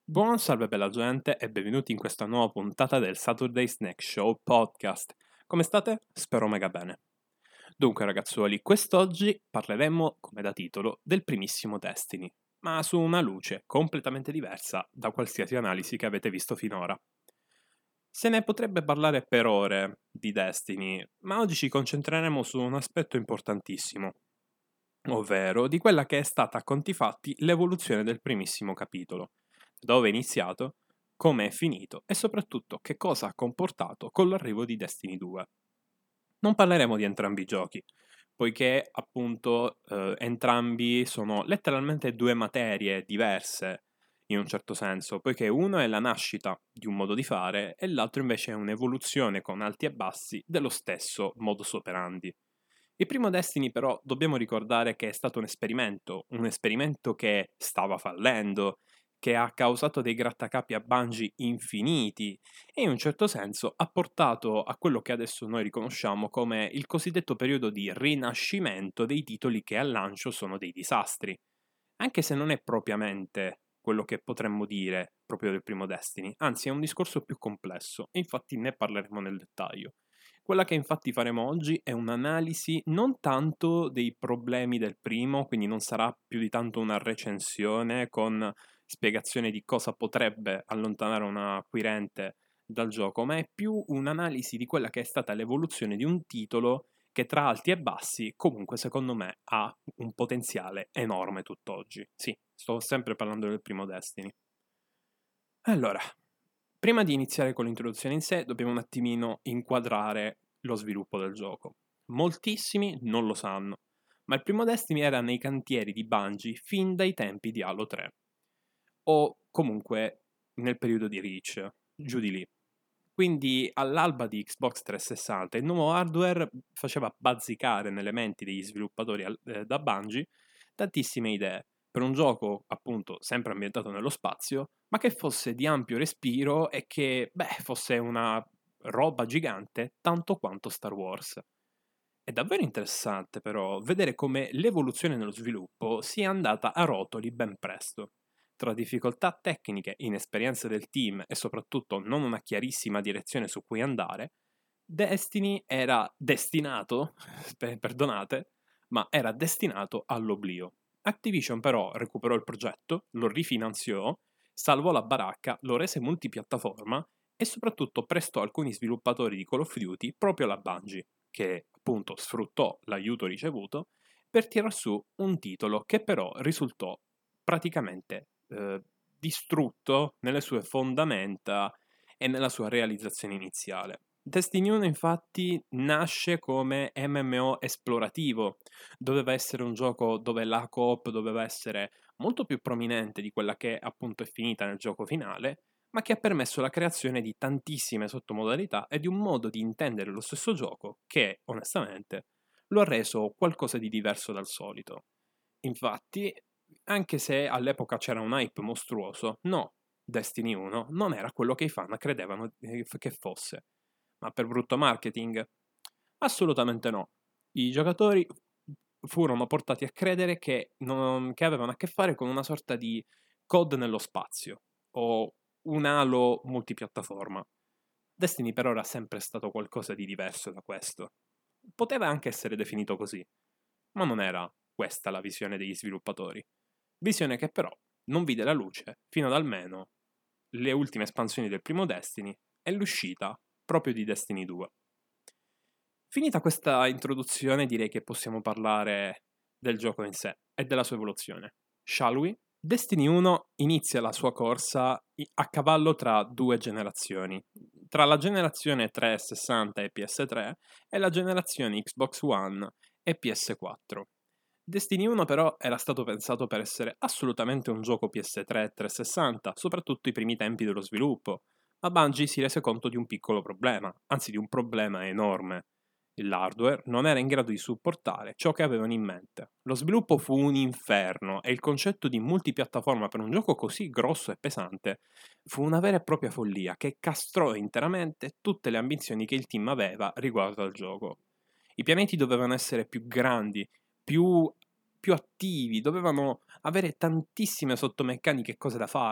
Buon salve bella gente e benvenuti in questa nuova puntata del Saturday Snack Show podcast. Come state? Spero mega bene. Dunque ragazzuoli, quest'oggi parleremo, come da titolo, del primissimo Destiny, ma su una luce completamente diversa da qualsiasi analisi che avete visto finora. Se ne potrebbe parlare per ore di Destiny, ma oggi ci concentreremo su un aspetto importantissimo, ovvero di quella che è stata a conti fatti l'evoluzione del primissimo capitolo, dove è iniziato, come è finito e soprattutto che cosa ha comportato con l'arrivo di Destiny 2. Non parleremo di entrambi i giochi, poiché appunto entrambi sono letteralmente due materie diverse in un certo senso, poiché uno è la nascita di un modo di fare e l'altro invece è un'evoluzione con alti e bassi dello stesso modus operandi. Il primo Destiny però dobbiamo ricordare che è stato un esperimento che stava fallendo, che ha causato dei grattacapi a Bungie infiniti e in un certo senso ha portato a quello che adesso noi riconosciamo come il cosiddetto periodo di rinascimento dei titoli che al lancio sono dei disastri. Anche se non è propriamente quello che potremmo dire proprio del primo Destiny, anzi è un discorso più complesso e infatti ne parleremo nel dettaglio. Quella che infatti faremo oggi è un'analisi non tanto dei problemi del primo, quindi non sarà più di tanto una recensione con spiegazione di cosa potrebbe allontanare un acquirente dal gioco, ma è più un'analisi di quella che è stata l'evoluzione di un titolo che tra alti e bassi comunque secondo me ha un potenziale enorme tutt'oggi. Sì, sto sempre parlando del primo Destiny. Allora, prima di iniziare con l'introduzione in sé, dobbiamo un attimino inquadrare lo sviluppo del gioco. Moltissimi non lo sanno, ma il primo Destiny era nei cantieri di Bungie fin dai tempi di Halo 3, o comunque nel periodo di Reach, giù di lì. Quindi all'alba di Xbox 360 il nuovo hardware faceva bazzicare nelle menti degli sviluppatori da Bungie tantissime idee per un gioco appunto sempre ambientato nello spazio, ma che fosse di ampio respiro e che fosse una roba gigante tanto quanto Star Wars. È davvero interessante però vedere come l'evoluzione nello sviluppo sia andata a rotoli ben presto. Tra difficoltà tecniche, inesperienza del team e soprattutto non una chiarissima direzione su cui andare, Destiny era destinato, perdonate, ma era destinato all'oblio. Activision però recuperò il progetto, lo rifinanziò, salvò la baracca, lo rese multipiattaforma e soprattutto prestò alcuni sviluppatori di Call of Duty proprio alla Bungie, che appunto sfruttò l'aiuto ricevuto per tirar su un titolo che però risultò praticamente distrutto nelle sue fondamenta e nella sua realizzazione iniziale. Destiny 1 infatti nasce come MMO esplorativo, doveva essere un gioco dove la coop doveva essere molto più prominente di quella che appunto è finita nel gioco finale, ma che ha permesso la creazione di tantissime sottomodalità e di un modo di intendere lo stesso gioco che, onestamente, lo ha reso qualcosa di diverso dal solito. Infatti, anche se all'epoca c'era un hype mostruoso, no, Destiny 1 non era quello che i fan credevano che fosse. Ma per brutto marketing? Assolutamente no. I giocatori furono portati a credere che avevano a che fare con una sorta di COD nello spazio o un Halo multipiattaforma. Destiny però era sempre stato qualcosa di diverso da questo. Poteva anche essere definito così, ma non era questa la visione degli sviluppatori. Visione che però non vide la luce fino ad almeno le ultime espansioni del primo Destiny e l'uscita proprio di Destiny 2. Finita questa introduzione, direi che possiamo parlare del gioco in sé e della sua evoluzione. Shall we? Destiny 1 inizia la sua corsa a cavallo tra due generazioni, tra la generazione 360 e PS3 e la generazione Xbox One e PS4. Destiny 1 però era stato pensato per essere assolutamente un gioco PS3 e 360, soprattutto i primi tempi dello sviluppo, ma Bungie si rese conto di un piccolo problema, anzi di un problema enorme. L'hardware non era in grado di supportare ciò che avevano in mente. Lo sviluppo fu un inferno e il concetto di multipiattaforma per un gioco così grosso e pesante fu una vera e propria follia che castrò interamente tutte le ambizioni che il team aveva riguardo al gioco. I pianeti dovevano essere più grandi, più, più attivi, dovevano avere tantissime sottomeccaniche e cose da fare.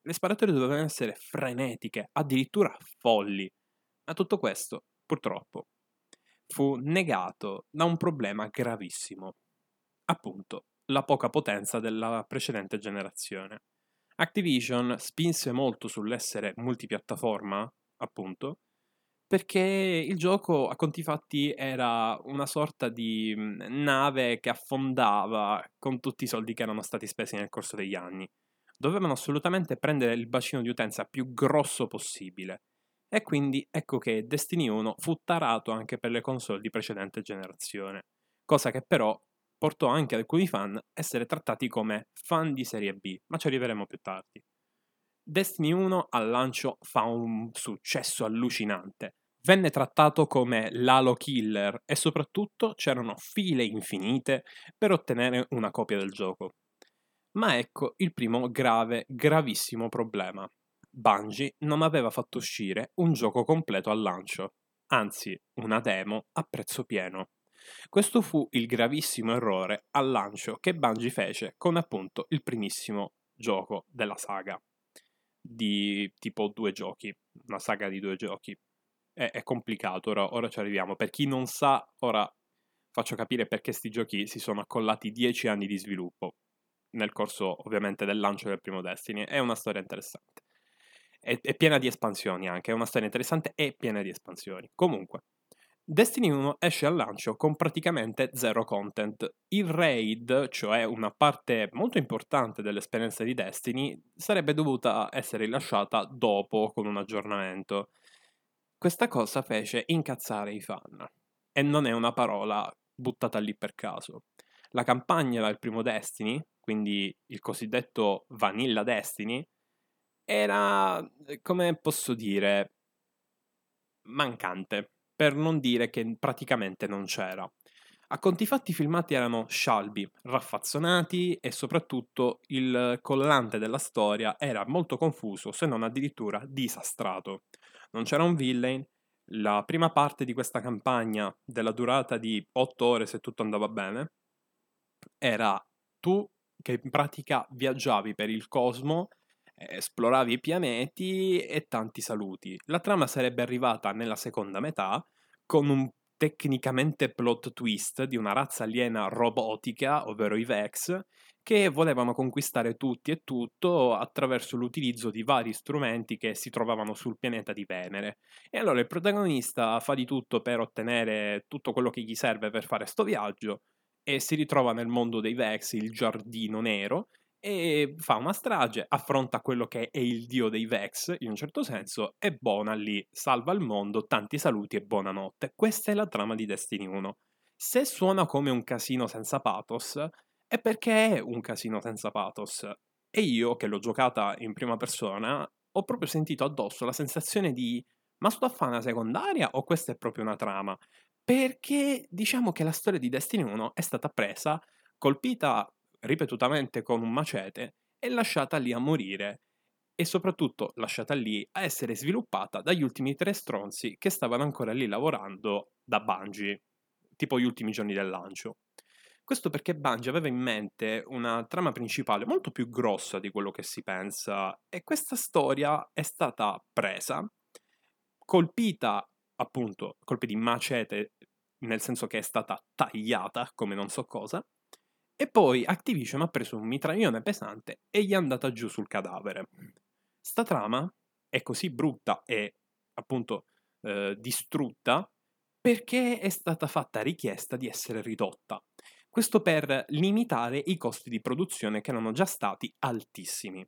Le sparatorie dovevano essere frenetiche, addirittura folli. Ma tutto questo, purtroppo, fu negato da un problema gravissimo, appunto la poca potenza della precedente generazione. Activision spinse molto sull'essere multipiattaforma, appunto, perché il gioco a conti fatti era una sorta di nave che affondava con tutti i soldi che erano stati spesi nel corso degli anni. Dovevano assolutamente prendere il bacino di utenza più grosso possibile. E quindi ecco che Destiny 1 fu tarato anche per le console di precedente generazione, cosa che però portò anche alcuni fan a essere trattati come fan di serie B, ma ci arriveremo più tardi. Destiny 1 al lancio fa un successo allucinante. Venne trattato come l'Halo Killer e soprattutto c'erano file infinite per ottenere una copia del gioco. Ma ecco il primo gravissimo problema. Bungie non aveva fatto uscire un gioco completo al lancio, anzi una demo a prezzo pieno. Questo fu il gravissimo errore al lancio che Bungie fece con appunto il primissimo gioco della saga, di tipo 2 giochi, una saga di 2 giochi. È complicato, ora ci arriviamo. Per chi non sa, ora faccio capire perché sti giochi si sono accollati 10 anni di sviluppo nel corso ovviamente del lancio del primo Destiny. È una storia interessante. È piena di espansioni anche, è una storia interessante e piena di espansioni. Comunque, Destiny 1 esce al lancio con praticamente zero content. Il raid, cioè una parte molto importante dell'esperienza di Destiny, sarebbe dovuta essere rilasciata dopo con un aggiornamento. Questa cosa fece incazzare i fan. E non è una parola buttata lì per caso. La campagna del primo Destiny, quindi il cosiddetto Vanilla Destiny, era, come posso dire, mancante, per non dire che praticamente non c'era. A conti fatti i filmati erano scialbi, raffazzonati e soprattutto il collante della storia era molto confuso, se non addirittura disastrato. Non c'era un villain, la prima parte di questa campagna, della durata di 8 ore se tutto andava bene, era tu che in pratica viaggiavi per il cosmo, esploravi i pianeti e tanti saluti. La trama sarebbe arrivata nella seconda metà con un tecnicamente plot twist di una razza aliena robotica, ovvero i Vex, che volevano conquistare tutti e tutto attraverso l'utilizzo di vari strumenti che si trovavano sul pianeta di Venere. E allora il protagonista fa di tutto per ottenere tutto quello che gli serve per fare sto viaggio e si ritrova nel mondo dei Vex, il giardino nero, e fa una strage, affronta quello che è il dio dei Vex, in un certo senso, e buona lì, salva il mondo, tanti saluti e buonanotte. Questa è la trama di Destiny 1. Se suona come un casino senza pathos, è perché è un casino senza pathos. E io, che l'ho giocata in prima persona, ho proprio sentito addosso la sensazione di ma sto a fare una secondaria o questa è proprio una trama? Perché diciamo che la storia di Destiny 1 è stata presa, colpita ripetutamente con un macete e lasciata lì a morire e soprattutto lasciata lì a essere sviluppata dagli ultimi 3 stronzi che stavano ancora lì lavorando da Bungie, tipo gli ultimi giorni del lancio. Questo perché Bungie aveva in mente una trama principale molto più grossa di quello che si pensa e questa storia è stata presa, colpita appunto colpi di macete, nel senso che è stata tagliata come non so cosa, e poi Activision ha preso un mitraglione pesante e gli è andata giù sul cadavere. Sta trama è così brutta e appunto distrutta perché è stata fatta richiesta di essere ridotta. Questo per limitare i costi di produzione che erano già stati altissimi.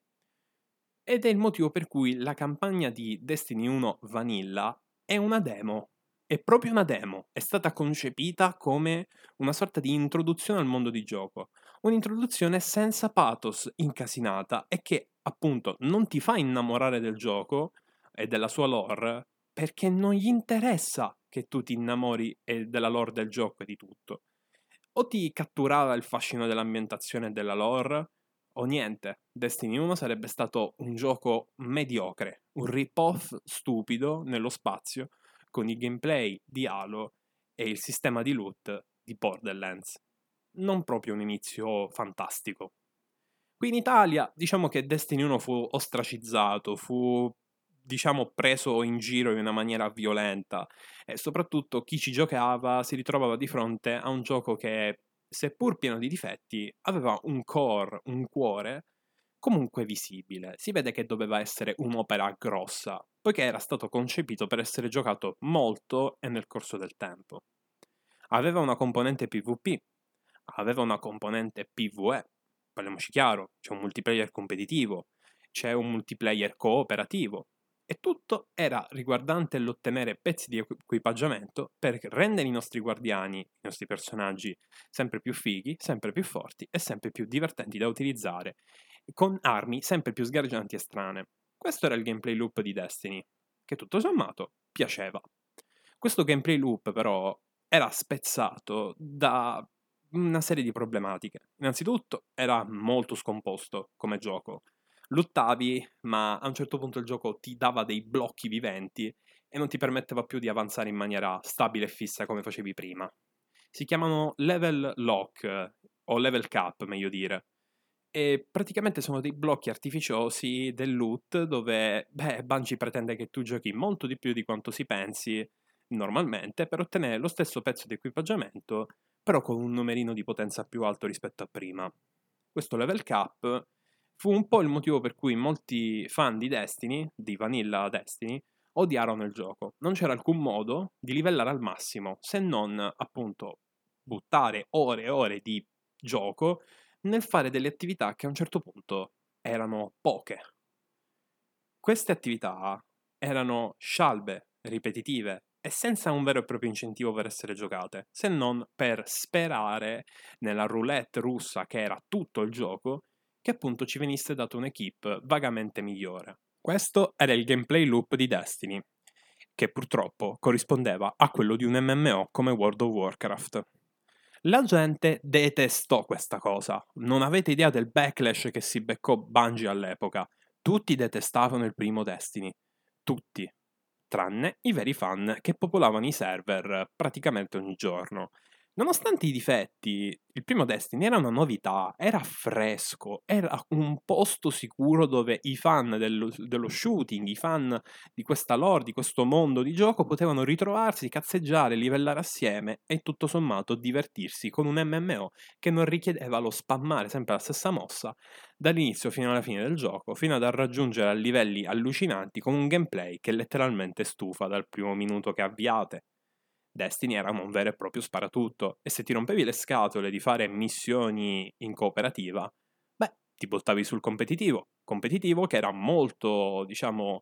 Ed è il motivo per cui la campagna di Destiny 1 Vanilla è una demo. È proprio una demo. È stata concepita come una sorta di introduzione al mondo di gioco. Un'introduzione senza pathos, incasinata e che appunto non ti fa innamorare del gioco e della sua lore perché non gli interessa che tu ti innamori della lore del gioco e di tutto. O ti catturava il fascino dell'ambientazione e della lore, o niente. Destiny 1 sarebbe stato un gioco mediocre, un rip-off stupido nello spazio, con i gameplay di Halo e il sistema di loot di Borderlands. Non proprio un inizio fantastico. Qui in Italia diciamo che Destiny 1 fu ostracizzato, fu diciamo preso in giro in una maniera violenta e soprattutto chi ci giocava si ritrovava di fronte a un gioco che, seppur pieno di difetti, aveva un core, un cuore comunque visibile. Si vede che doveva essere un'opera grossa, poiché era stato concepito per essere giocato molto e nel corso del tempo. Aveva una componente PvP, aveva una componente PvE, parliamoci chiaro, c'è un multiplayer competitivo, c'è un multiplayer cooperativo, e tutto era riguardante l'ottenere pezzi di equipaggiamento per rendere i nostri guardiani, i nostri personaggi, sempre più fighi, sempre più forti e sempre più divertenti da utilizzare, con armi sempre più sgargianti e strane. Questo era il gameplay loop di Destiny, che tutto sommato piaceva. Questo gameplay loop però era spezzato da una serie di problematiche. Innanzitutto era molto scomposto come gioco. Luttavi, ma a un certo punto il gioco ti dava dei blocchi viventi e non ti permetteva più di avanzare in maniera stabile e fissa come facevi prima. Si chiamano level lock, o level cap, meglio dire. E praticamente sono dei blocchi artificiosi del loot dove, Bungie pretende che tu giochi molto di più di quanto si pensi normalmente per ottenere lo stesso pezzo di equipaggiamento, però con un numerino di potenza più alto rispetto a prima. Questo level cap fu un po' il motivo per cui molti fan di Destiny, di Vanilla Destiny, odiarono il gioco. Non c'era alcun modo di livellare al massimo, se non appunto buttare ore e ore di gioco nel fare delle attività che a un certo punto erano poche. Queste attività erano scialbe, ripetitive e senza un vero e proprio incentivo per essere giocate, se non per sperare nella roulette russa che era tutto il gioco, che appunto ci venisse data un'equipe vagamente migliore. Questo era il gameplay loop di Destiny, che purtroppo corrispondeva a quello di un MMO come World of Warcraft. La gente detestò questa cosa. Non avete idea del backlash che si beccò Bungie all'epoca. Tutti detestavano il primo Destiny. Tutti. Tranne i veri fan che popolavano i server praticamente ogni giorno. Nonostante i difetti, il primo Destiny era una novità, era fresco, era un posto sicuro dove i fan dello shooting, i fan di questa lore, di questo mondo di gioco potevano ritrovarsi, cazzeggiare, livellare assieme e tutto sommato divertirsi con un MMO che non richiedeva lo spammare sempre la stessa mossa dall'inizio fino alla fine del gioco, fino ad raggiungere a livelli allucinanti con un gameplay che letteralmente stufa dal primo minuto che avviate. Destiny era un vero e proprio sparatutto e se ti rompevi le scatole di fare missioni in cooperativa, ti buttavi sul competitivo che era molto, diciamo,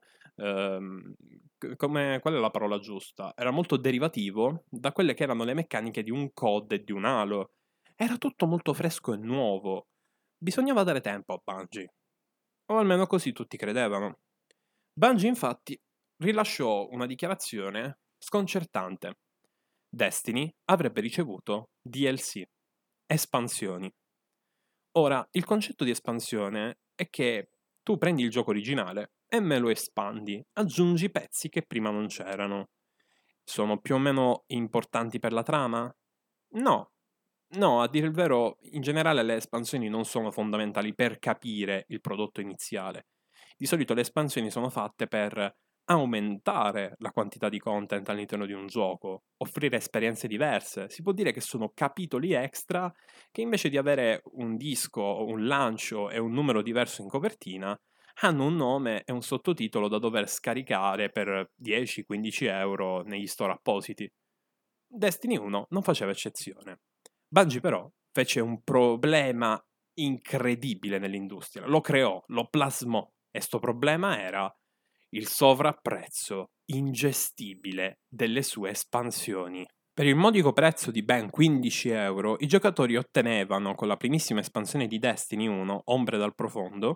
qual è la parola giusta? Era molto derivativo da quelle che erano le meccaniche di un COD e di un Halo. Era tutto molto fresco e nuovo. Bisognava dare tempo a Bungie, o almeno così tutti credevano. Bungie infatti rilasciò una dichiarazione sconcertante. Destiny avrebbe ricevuto DLC, espansioni. Ora, il concetto di espansione è che tu prendi il gioco originale e me lo espandi, aggiungi pezzi che prima non c'erano. Sono più o meno importanti per la trama? No. No, a dire il vero, in generale le espansioni non sono fondamentali per capire il prodotto iniziale. Di solito le espansioni sono fatte per aumentare la quantità di content all'interno di un gioco, offrire esperienze diverse. Si può dire che sono capitoli extra che invece di avere un disco, un lancio e un numero diverso in copertina, hanno un nome e un sottotitolo da dover scaricare per 10-15 euro negli store appositi. Destiny 1 non faceva eccezione. Bungie però fece un problema incredibile nell'industria, lo creò, lo plasmò e sto problema era il sovrapprezzo ingestibile delle sue espansioni. Per il modico prezzo di ben 15 euro, i giocatori ottenevano con la primissima espansione di Destiny 1, Ombre dal Profondo,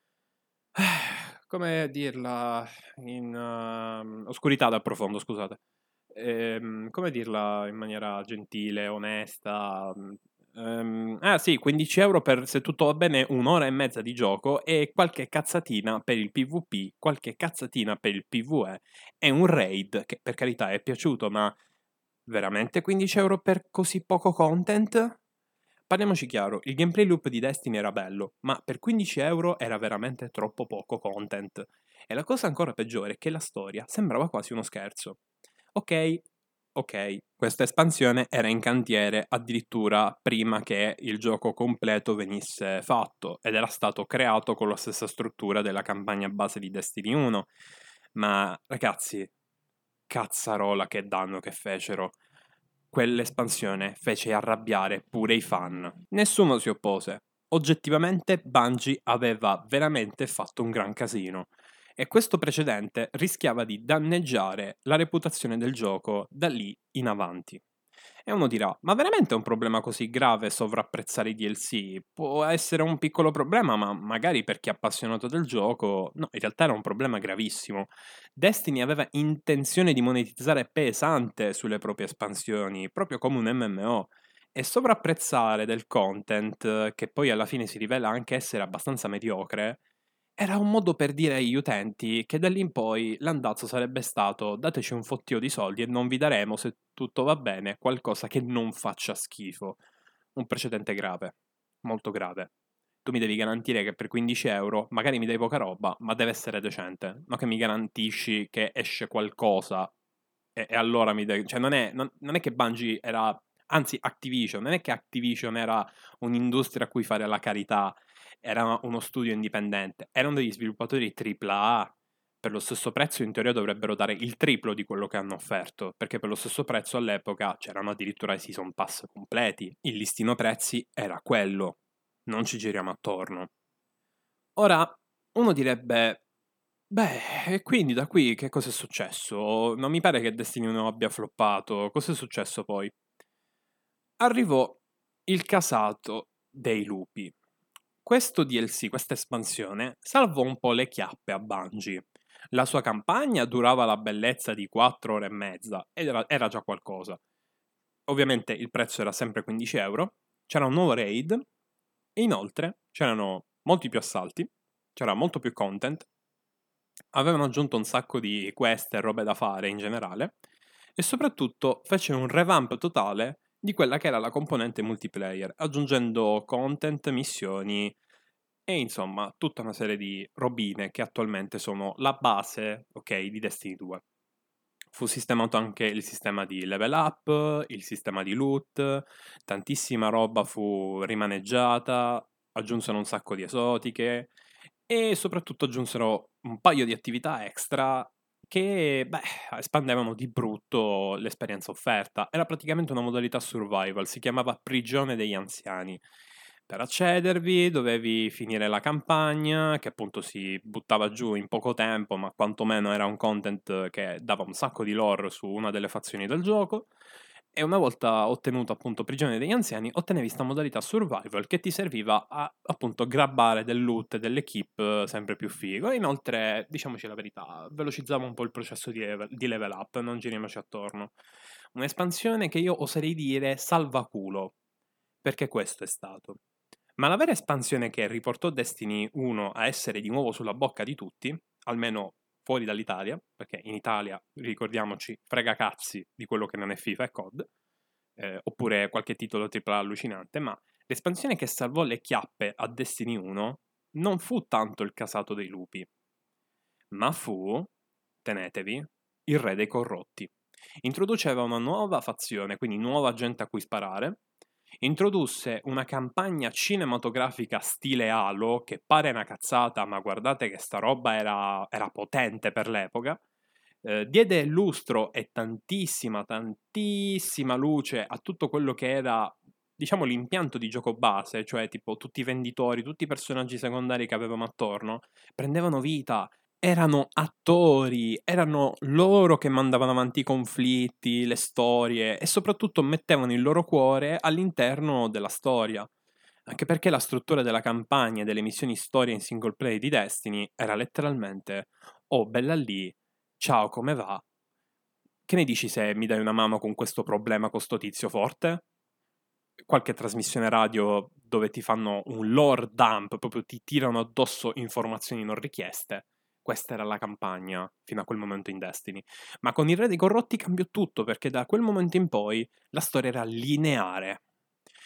come dirla in oscurità dal profondo, scusate. Come dirla in maniera gentile, onesta? Sì, 15 euro per, se tutto va bene, un'ora e mezza di gioco e qualche cazzatina per il PvP, qualche cazzatina per il PvE e un raid che per carità è piaciuto, ma veramente 15 euro per così poco content? Parliamoci chiaro, il gameplay loop di Destiny era bello, ma per 15 € era veramente troppo poco content. E la cosa ancora peggiore è che la storia sembrava quasi uno scherzo. Ok, ok, questa espansione era in cantiere addirittura prima che il gioco completo venisse fatto ed era stato creato con la stessa struttura della campagna base di Destiny 1. Ma ragazzi, cazzarola che danno che fecero. Quell'espansione fece arrabbiare pure i fan. Nessuno si oppose. Oggettivamente Bungie aveva veramente fatto un gran casino e questo precedente rischiava di danneggiare la reputazione del gioco da lì in avanti. E uno dirà, ma veramente è un problema così grave sovrapprezzare i DLC? Può essere un piccolo problema, ma magari per chi è appassionato del gioco, no, in realtà era un problema gravissimo. Destiny aveva intenzione di monetizzare pesante sulle proprie espansioni, proprio come un MMO, e sovrapprezzare del content, che poi alla fine si rivela anche essere abbastanza mediocre, era un modo per dire agli utenti che da lì in poi l'andazzo sarebbe stato dateci un fottio di soldi e non vi daremo, se tutto va bene, qualcosa che non faccia schifo. Un precedente grave, molto grave. Tu mi devi garantire che per 15 € magari mi dai poca roba, ma deve essere decente. Non che mi garantisci che esce qualcosa e allora mi dai... Cioè non è che Bungie era... Anzi, Activision, non è che Activision era un'industria a cui fare la carità, era uno studio indipendente, erano degli sviluppatori AAA. Per lo stesso prezzo in teoria dovrebbero dare il triplo di quello che hanno offerto, perché per lo stesso prezzo all'epoca c'erano addirittura i season pass completi. Il listino prezzi era quello, non ci giriamo attorno. Ora, uno direbbe, beh, e quindi da qui che cosa è successo? Non mi pare che Destiny 1 abbia floppato, cosa è successo poi? Arrivò il casato dei lupi. Questo DLC, questa espansione, salvò un po' le chiappe a Bungie. La sua campagna durava la bellezza di 4 ore e mezza ed era già qualcosa. Ovviamente il prezzo era sempre 15 €, c'era un nuovo raid e inoltre c'erano molti più assalti, c'era molto più content, avevano aggiunto un sacco di quest e robe da fare in generale e soprattutto fece un revamp totale di quella che era la componente multiplayer, aggiungendo content, missioni e insomma tutta una serie di robine che attualmente sono la base, ok, di Destiny 2. Fu sistemato anche il sistema di level up, il sistema di loot, tantissima roba fu rimaneggiata, aggiunsero un sacco di esotiche e soprattutto aggiunsero un paio di attività extra che, beh, espandevano di brutto l'esperienza offerta. Era praticamente una modalità survival, si chiamava Prigione degli Anziani. Per accedervi dovevi finire la campagna, che appunto si buttava giù in poco tempo, ma quantomeno era un content che dava un sacco di lore su una delle fazioni del gioco. E una volta ottenuto appunto Prigione degli Anziani, ottenevi sta modalità survival che ti serviva a appunto grabbare del loot e dell'equip sempre più figo. E inoltre, diciamoci la verità, velocizzava un po' il processo di level up, non giriamoci attorno. Un'espansione che io oserei dire salvaculo, perché questo è stato. Ma la vera espansione che riportò Destiny 1 a essere di nuovo sulla bocca di tutti, almeno fuori dall'Italia, perché in Italia, ricordiamoci, frega cazzi di quello che non è FIFA e COD, oppure qualche titolo AAA allucinante, ma l'espansione che salvò le chiappe a Destiny 1 non fu tanto il casato dei lupi, ma fu, tenetevi, il re dei corrotti. Introduceva una nuova fazione, quindi nuova gente a cui sparare. Introdusse una campagna cinematografica stile Halo, che pare una cazzata, ma guardate che sta roba era potente per l'epoca. Diede lustro e tantissima luce a tutto quello che era, diciamo, l'impianto di gioco base, cioè tipo tutti i venditori, tutti i personaggi secondari che avevamo attorno, prendevano vita, erano attori, erano loro che mandavano avanti i conflitti, le storie e soprattutto mettevano il loro cuore all'interno della storia. Anche perché la struttura della campagna e delle missioni storia in single play di Destiny era letteralmente: oh, bella lì, ciao, come va? Che ne dici se mi dai una mano con questo problema con sto tizio forte? Qualche trasmissione radio dove ti fanno un lore dump, proprio ti tirano addosso informazioni non richieste. Questa era la campagna fino a quel momento in Destiny. Ma con il Re dei Corrotti cambiò tutto, perché da quel momento in poi la storia era lineare.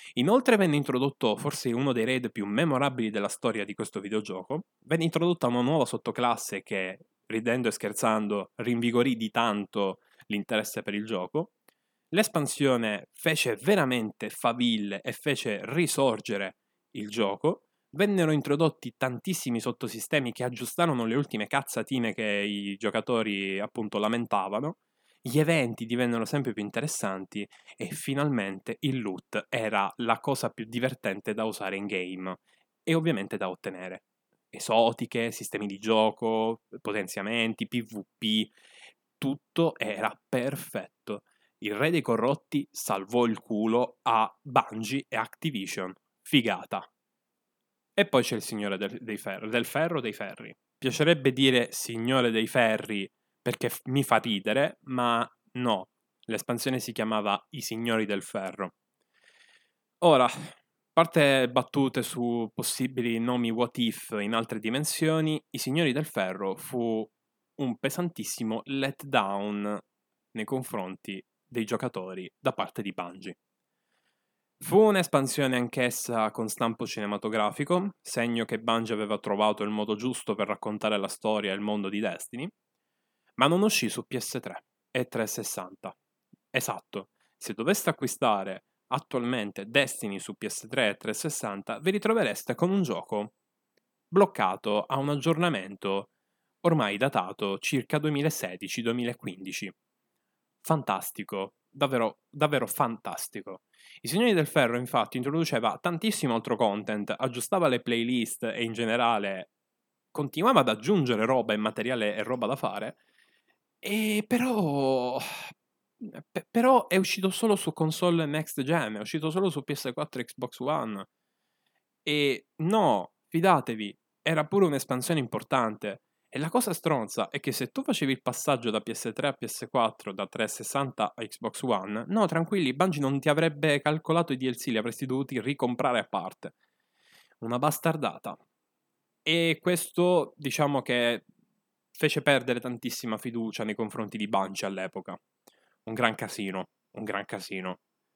Inoltre venne introdotto forse uno dei raid più memorabili della storia di questo videogioco, venne introdotta una nuova sottoclasse che, ridendo e scherzando, rinvigorì di tanto l'interesse per il gioco. L'espansione fece veramente faville e fece risorgere il gioco. Vennero introdotti tantissimi sottosistemi che aggiustarono le ultime cazzatine che i giocatori appunto lamentavano. Gli eventi divennero sempre più interessanti e finalmente il loot era la cosa più divertente da usare in game e ovviamente da ottenere. Esotiche, sistemi di gioco, potenziamenti, PvP, tutto era perfetto. Il Re dei Corrotti salvò il culo a Bungie e Activision. Figata. E poi c'è il Signore dei Ferri, del Ferro dei Ferri. Piacerebbe dire Signore dei Ferri perché mi fa ridere, ma no. L'espansione si chiamava I Signori del Ferro. Ora, a parte battute su possibili nomi what if in altre dimensioni, I Signori del Ferro fu un pesantissimo letdown nei confronti dei giocatori da parte di Bungie. Fu un'espansione anch'essa con stampo cinematografico, segno che Bungie aveva trovato il modo giusto per raccontare la storia e il mondo di Destiny, ma non uscì su PS3 e 360. Esatto, se doveste acquistare attualmente Destiny su PS3 e 360, vi ritrovereste con un gioco bloccato a un aggiornamento ormai datato circa 2016-2015. Fantastico, davvero, davvero fantastico. I Signori del Ferro infatti introduceva tantissimo altro content, aggiustava le playlist e in generale continuava ad aggiungere roba e materiale e roba da fare, e però è uscito solo su console next gen, è uscito solo su PS4 e Xbox One. E no, fidatevi, era pure un'espansione importante. E la cosa stronza è che se tu facevi il passaggio da PS3 a PS4, da 360 a Xbox One, no, tranquilli, Bungie non ti avrebbe calcolato i DLC, li avresti dovuti ricomprare a parte. Una bastardata. E questo, diciamo che fece perdere tantissima fiducia nei confronti di Bungie all'epoca. Un gran casino, un gran casino.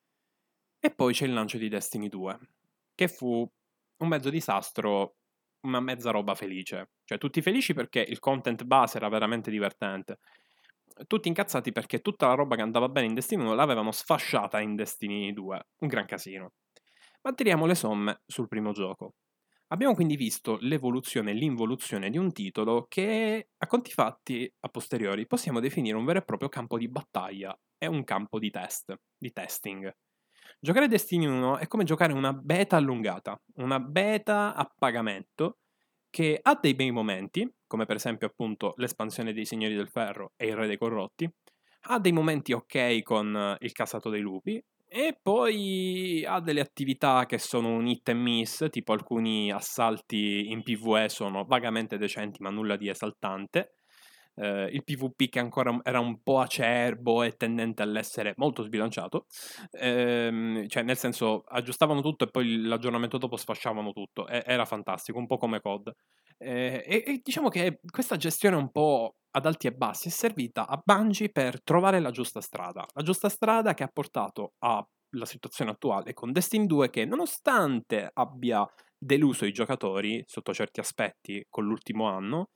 E poi c'è il lancio di Destiny 2, che fu un mezzo disastro, una mezza roba felice. Cioè, tutti felici perché il content base era veramente divertente. Tutti incazzati perché tutta la roba che andava bene in Destiny 1 l'avevano sfasciata in Destiny 2. Un gran casino. Ma tiriamo le somme sul primo gioco. Abbiamo quindi visto l'evoluzione e l'involuzione di un titolo che, a conti fatti, a posteriori, possiamo definire un vero e proprio campo di battaglia e un campo di test, di testing. Giocare Destiny 1 è come giocare una beta allungata, una beta a pagamento che ha dei bei momenti, come per esempio appunto l'espansione dei Signori del Ferro e il Re dei Corrotti, ha dei momenti ok con il Casato dei Lupi, e poi ha delle attività che sono un hit and miss, tipo alcuni assalti in PvE sono vagamente decenti ma nulla di esaltante. Il PvP che ancora era un po' acerbo e tendente all'essere molto sbilanciato, cioè nel senso aggiustavano tutto e poi l'aggiornamento dopo sfasciavano tutto, era fantastico, un po' come COD. E diciamo che questa gestione un po' ad alti e bassi è servita a Bungie per trovare la giusta strada che ha portato alla situazione attuale con Destiny 2 che nonostante abbia deluso i giocatori sotto certi aspetti con l'ultimo anno,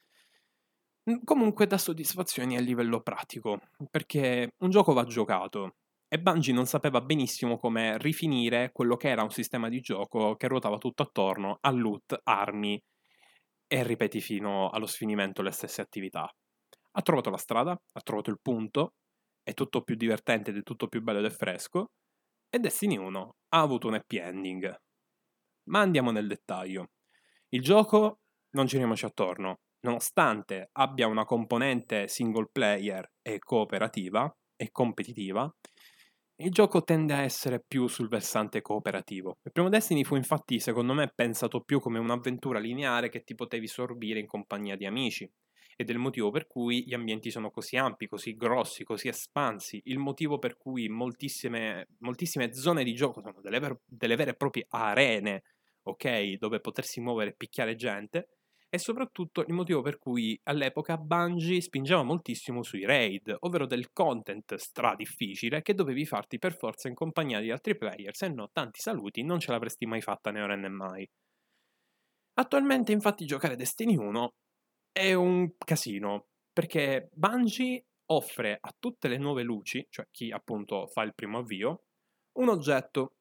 comunque dà soddisfazioni a livello pratico, perché un gioco va giocato e Bungie non sapeva benissimo come rifinire quello che era un sistema di gioco che ruotava tutto attorno a loot, armi e ripeti fino allo sfinimento le stesse attività. Ha trovato la strada, ha trovato il punto, è tutto più divertente ed è tutto più bello ed è fresco, e Destiny 1 ha avuto un happy ending. Ma andiamo nel dettaglio. Il gioco, non giriamoci attorno, nonostante abbia una componente single player e cooperativa e competitiva, il gioco tende a essere più sul versante cooperativo. Il primo Destiny fu infatti, secondo me, pensato più come un'avventura lineare che ti potevi sorbire in compagnia di amici. Ed è il motivo per cui gli ambienti sono così ampi, così grossi, così espansi, il motivo per cui moltissime zone di gioco sono delle vere e proprie arene, ok, dove potersi muovere e picchiare gente, e soprattutto il motivo per cui all'epoca Bungie spingeva moltissimo sui raid, ovvero del content difficile che dovevi farti per forza in compagnia di altri player, se no tanti saluti, non ce l'avresti mai fatta né ora né mai. Attualmente infatti giocare Destiny 1 è un casino, perché Bungie offre a tutte le nuove luci, cioè chi appunto fa il primo avvio, un oggetto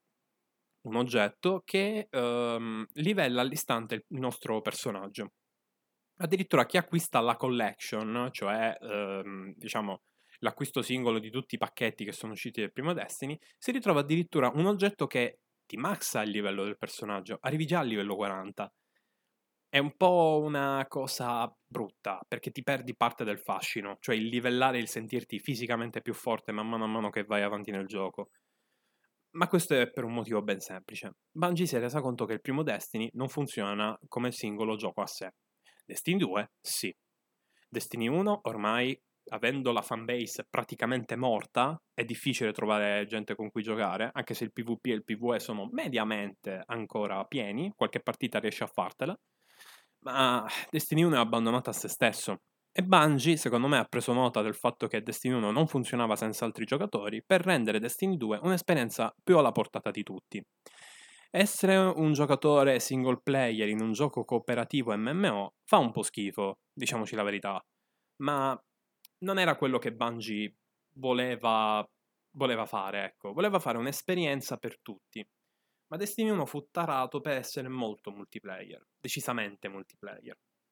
che livella all'istante il nostro personaggio. Addirittura chi acquista la collection, cioè diciamo l'acquisto singolo di tutti i pacchetti che sono usciti del primo Destiny, si ritrova addirittura un oggetto che ti maxa il livello del personaggio, arrivi già al livello 40. È un po' una cosa brutta, perché ti perdi parte del fascino, cioè il livellare, il sentirti fisicamente più forte man mano che vai avanti nel gioco. Ma questo è per un motivo ben semplice. Bungie si è resa conto che il primo Destiny non funziona come singolo gioco a sé. Destiny 2, sì. Destiny 1, ormai, avendo la fanbase praticamente morta, è difficile trovare gente con cui giocare, anche se il PvP e il PvE sono mediamente ancora pieni, qualche partita riesce a fartela, ma Destiny 1 è abbandonato a se stesso. E Bungie, secondo me, ha preso nota del fatto che Destiny 1 non funzionava senza altri giocatori per rendere Destiny 2 un'esperienza più alla portata di tutti. Essere un giocatore single player in un gioco cooperativo MMO fa un po' schifo, diciamoci la verità, ma non era quello che Bungie voleva fare, ecco. Voleva fare un'esperienza per tutti. Ma Destiny 1 fu tarato per essere molto multiplayer, decisamente multiplayer.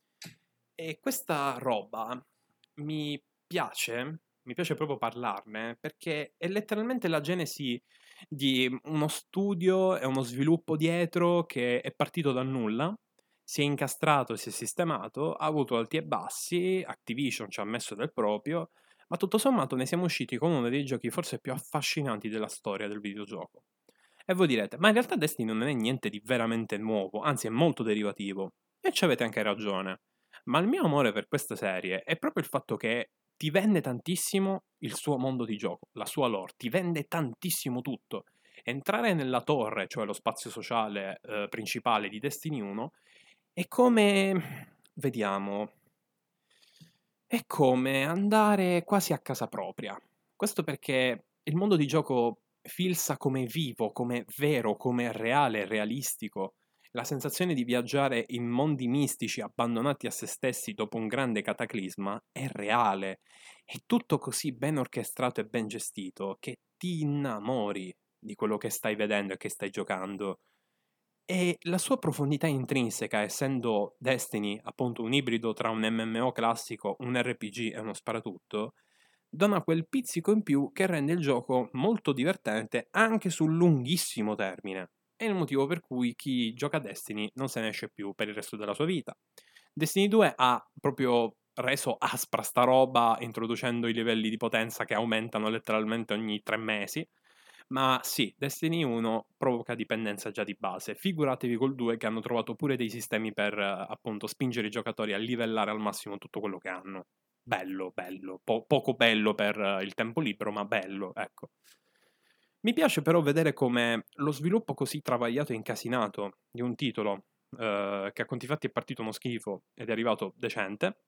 E questa roba mi mi piace proprio parlarne, perché è letteralmente la genesi di uno studio e uno sviluppo dietro che è partito dal nulla, si è incastrato, si è sistemato, ha avuto alti e bassi, Activision ci ha messo del proprio, ma tutto sommato ne siamo usciti con uno dei giochi forse più affascinanti della storia del videogioco. E voi direte, ma in realtà Destiny non è niente di veramente nuovo, anzi è molto derivativo. E ci avete anche ragione. Ma il mio amore per questa serie è proprio il fatto che ti vende tantissimo il suo mondo di gioco, la sua lore, ti vende tantissimo tutto. Entrare nella torre, cioè lo spazio sociale principale di Destiny 1, è come... vediamo... è come andare quasi a casa propria. Questo perché il mondo di gioco filza come vivo, come vero, come reale, realistico. La sensazione di viaggiare in mondi mistici abbandonati a se stessi dopo un grande cataclisma è reale. È tutto così ben orchestrato e ben gestito che ti innamori di quello che stai vedendo e che stai giocando. E la sua profondità intrinseca, essendo Destiny appunto un ibrido tra un MMO classico, un RPG e uno sparatutto, dona quel pizzico in più che rende il gioco molto divertente anche sul lunghissimo termine. È il motivo per cui chi gioca a Destiny non se ne esce più per il resto della sua vita. Destiny 2 ha proprio reso aspra sta roba introducendo i livelli di potenza che aumentano letteralmente ogni 3 mesi. Ma sì, Destiny 1 provoca dipendenza già di base. Figuratevi col 2 che hanno trovato pure dei sistemi per appunto spingere i giocatori a livellare al massimo tutto quello che hanno. Bello, bello. Poco bello per il tempo libero, ma bello, ecco. Mi piace però vedere come lo sviluppo così travagliato e incasinato di un titolo che a conti fatti è partito uno schifo ed è arrivato decente,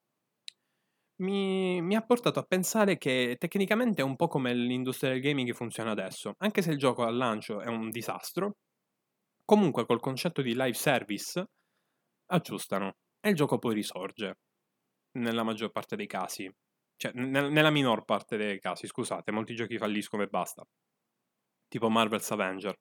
mi ha portato a pensare che tecnicamente è un po' come l'industria del gaming funziona adesso. Anche se il gioco al lancio è un disastro, comunque col concetto di live service aggiustano e il gioco poi risorge nella maggior parte dei casi. Cioè, nella minor parte dei casi, scusate, molti giochi falliscono e basta. Tipo Marvel's Avenger.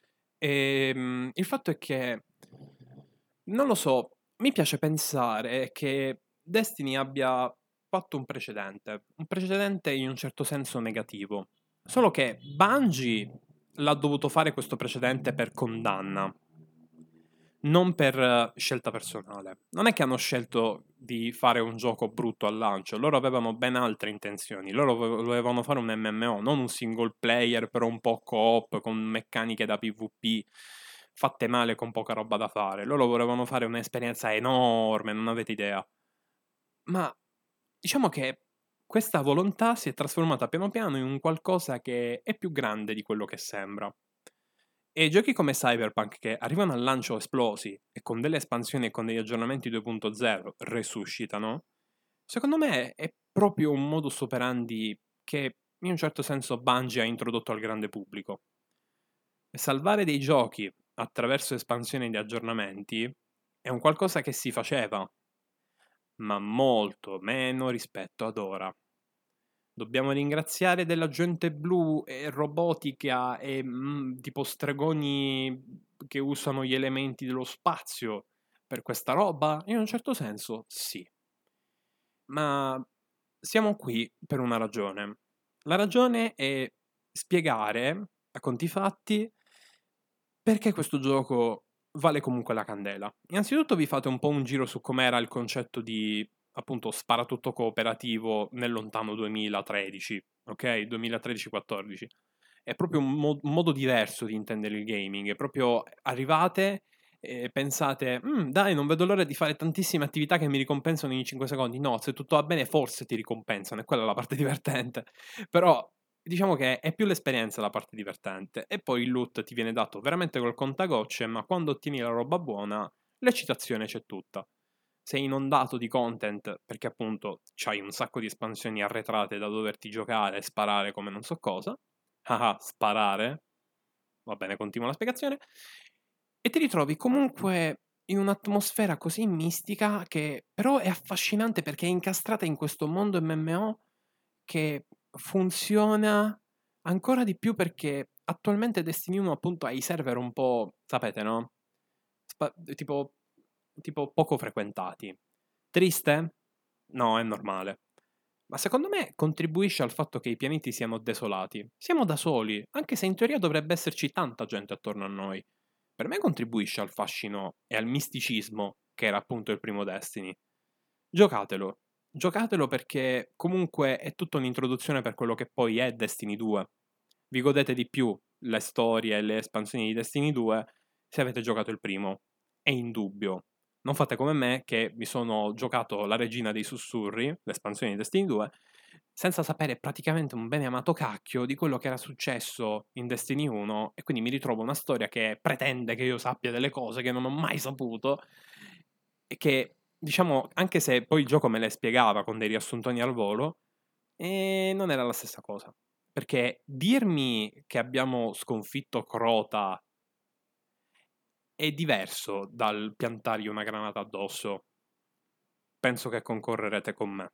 Il fatto è che, non lo so, mi piace pensare che Destiny abbia fatto un precedente in un certo senso negativo. Solo che Bungie l'ha dovuto fare questo precedente per condanna, non per scelta personale. Non è che hanno scelto di fare un gioco brutto al lancio, loro avevano ben altre intenzioni. Loro volevano fare un MMO, non un single player, però un po' co-op, con meccaniche da PvP fatte male con poca roba da fare. Loro volevano fare un'esperienza enorme, non avete idea. Ma diciamo che questa volontà si è trasformata piano piano in un qualcosa che è più grande di quello che sembra. E giochi come Cyberpunk, che arrivano al lancio esplosi e con delle espansioni e con degli aggiornamenti 2.0 resuscitano, secondo me è proprio un modus operandi che in un certo senso Bungie ha introdotto al grande pubblico. Salvare dei giochi attraverso espansioni di aggiornamenti è un qualcosa che si faceva, ma molto meno rispetto ad ora. Dobbiamo ringraziare dell'agente blu e robotica e tipo stregoni che usano gli elementi dello spazio per questa roba? In un certo senso, sì. Ma siamo qui per una ragione. La ragione è spiegare a conti fatti perché questo gioco vale comunque la candela. Innanzitutto vi fate un po' un giro su com'era il concetto di appunto sparatutto cooperativo nel lontano 2013, ok? 2013-14. È proprio un modo diverso di intendere il gaming, è proprio arrivate e pensate, dai, non vedo l'ora di fare tantissime attività che mi ricompensano in 5 secondi. No, se tutto va bene forse ti ricompensano, e quella è la parte divertente. Però diciamo che è più l'esperienza la parte divertente, e poi il loot ti viene dato veramente col contagocce, ma quando ottieni la roba buona, l'eccitazione c'è tutta. Sei inondato di content perché appunto c'hai un sacco di espansioni arretrate da doverti giocare e sparare come non so cosa. Ah, sparare? Va bene, continua la spiegazione. E ti ritrovi comunque in un'atmosfera così mistica che però è affascinante perché è incastrata in questo mondo MMO che funziona ancora di più perché attualmente Destiny 1 appunto ha i server un po', sapete, no? Tipo, tipo poco frequentati. Triste? No, è normale. Ma secondo me contribuisce al fatto che i pianeti siano desolati. Siamo da soli, anche se in teoria dovrebbe esserci tanta gente attorno a noi. Per me contribuisce al fascino e al misticismo che era appunto il primo Destiny. Giocatelo. Giocatelo perché comunque è tutta un'introduzione per quello che poi è Destiny 2. Vi godete di più le storie e le espansioni di Destiny 2 se avete giocato il primo. È indubbio. Non fate come me che mi sono giocato La Regina dei Sussurri, l'espansione di Destiny 2, senza sapere praticamente un bene amato cacchio di quello che era successo in Destiny 1, e quindi mi ritrovo una storia che pretende che io sappia delle cose che non ho mai saputo e che, diciamo, anche se poi il gioco me le spiegava con dei riassuntoni al volo, non era la stessa cosa. Perché dirmi che abbiamo sconfitto Crota è diverso dal piantargli una granata addosso. Penso che concorrerete con me.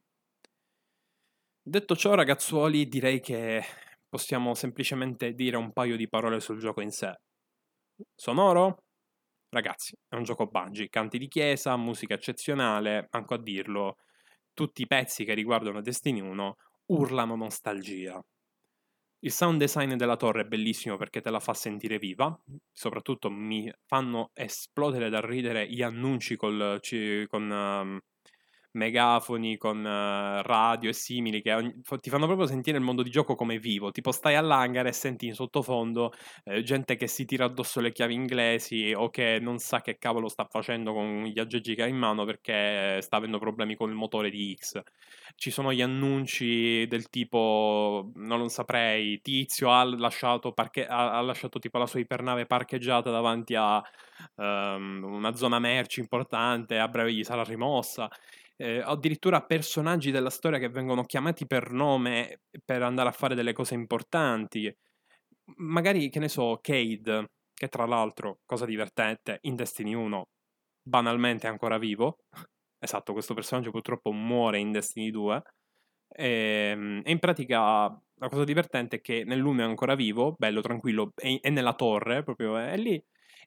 Detto ciò, ragazzuoli, direi che possiamo semplicemente dire un paio di parole sul gioco in sé. Sonoro? Ragazzi, è un gioco Bungie, canti di chiesa, musica eccezionale, manco a dirlo, tutti i pezzi che riguardano Destiny 1 urlano nostalgia. Il sound design della torre è bellissimo perché te la fa sentire viva, soprattutto mi fanno esplodere dal ridere gli annunci con megafoni, con radio e simili che ti fanno proprio sentire il mondo di gioco come vivo, tipo stai all'hangar e senti in sottofondo gente che si tira addosso le chiavi inglesi o che non sa che cavolo sta facendo con gli aggeggi che ha in mano perché sta avendo problemi con il motore di X. Ci sono gli annunci del tipo, non lo saprei, Tizio ha lasciato tipo la sua ipernave parcheggiata davanti a una zona merci importante, a breve gli sarà rimossa. Addirittura personaggi della storia che vengono chiamati per nome per andare a fare delle cose importanti. Magari, che ne so, Cade, che tra l'altro, cosa divertente, in Destiny 1 banalmente è ancora vivo. Esatto, questo personaggio purtroppo muore in Destiny 2. E in pratica la cosa divertente è che nell'1 è ancora vivo, bello, tranquillo, è nella torre, proprio è lì.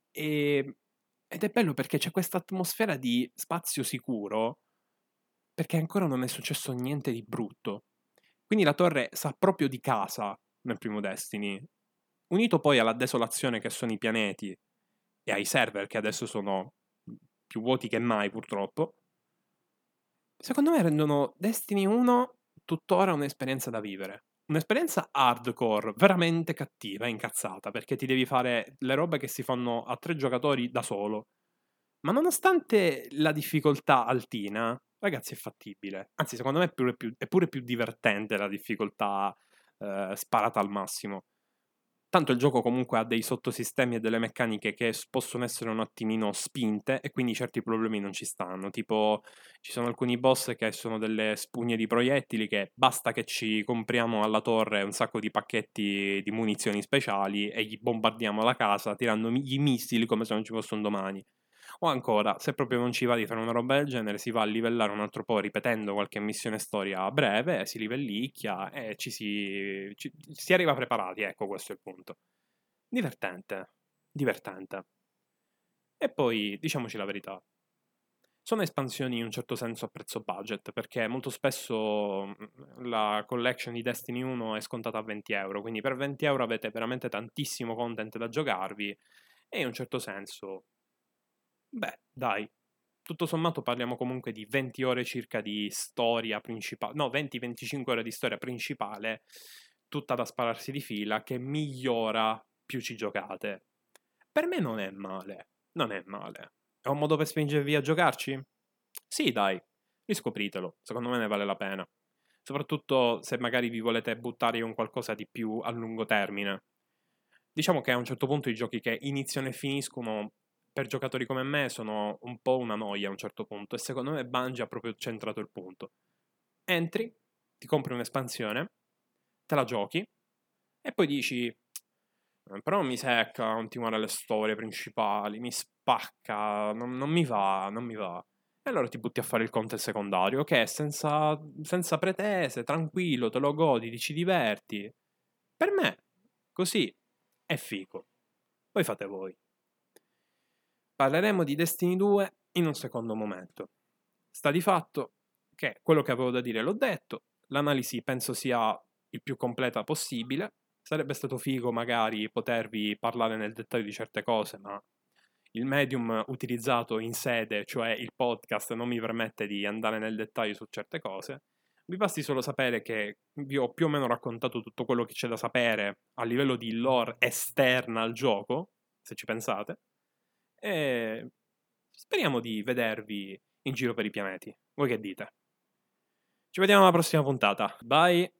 Ed è bello perché c'è questa atmosfera di spazio sicuro, perché ancora non è successo niente di brutto. Quindi la torre sa proprio di casa nel primo Destiny, unito poi alla desolazione che sono i pianeti e ai server che adesso sono più vuoti che mai purtroppo. Secondo me rendono Destiny 1 tuttora un'esperienza da vivere. Un'esperienza hardcore, veramente cattiva e incazzata, perché ti devi fare le robe che si fanno a 3 giocatori da solo. Ma nonostante la difficoltà altina, ragazzi, è fattibile. Anzi, secondo me è pure più divertente la difficoltà sparata al massimo. Tanto il gioco comunque ha dei sottosistemi e delle meccaniche che possono essere un attimino spinte e quindi certi problemi non ci stanno. Tipo, ci sono alcuni boss che sono delle spugne di proiettili che basta che ci compriamo alla torre un sacco di pacchetti di munizioni speciali e gli bombardiamo la casa tirando i missili come se non ci fosse un domani. O ancora, se proprio non ci va di fare una roba del genere, si va a livellare un altro po' ripetendo qualche missione storia breve, si livellicchia e si arriva preparati, ecco questo è il punto. Divertente, divertente. E poi, diciamoci la verità, sono espansioni in un certo senso a prezzo budget, perché molto spesso la collection di Destiny 1 è scontata a 20 euro, quindi per 20 euro avete veramente tantissimo content da giocarvi e in un certo senso, beh, dai, tutto sommato parliamo comunque di 20 ore circa di storia principale, no, 20-25 ore di storia principale, tutta da spararsi di fila, che migliora più ci giocate. Per me non è male, non è male. È un modo per spingervi a giocarci? Sì, dai, riscopritelo, secondo me ne vale la pena. Soprattutto se magari vi volete buttare in un qualcosa di più a lungo termine. Diciamo che a un certo punto i giochi che iniziano e finiscono per giocatori come me sono un po' una noia a un certo punto e secondo me Bungie ha proprio centrato il punto. Entri, ti compri un'espansione, te la giochi e poi dici però mi secca continuare le storie principali, mi spacca, non mi va, non mi va. E allora ti butti a fare il content secondario, che è senza pretese, tranquillo, te lo godi, ti ci diverti. Per me, così, è figo. Poi fate voi. Parleremo di Destiny 2 in un secondo momento. Sta di fatto che quello che avevo da dire l'ho detto, l'analisi penso sia il più completa possibile. Sarebbe stato figo magari potervi parlare nel dettaglio di certe cose, ma il medium utilizzato in sede, cioè il podcast, non mi permette di andare nel dettaglio su certe cose. Vi basti solo sapere che vi ho più o meno raccontato tutto quello che c'è da sapere a livello di lore esterna al gioco, se ci pensate, e speriamo di vedervi in giro per i pianeti. Voi che dite? Ci vediamo alla prossima puntata. Bye!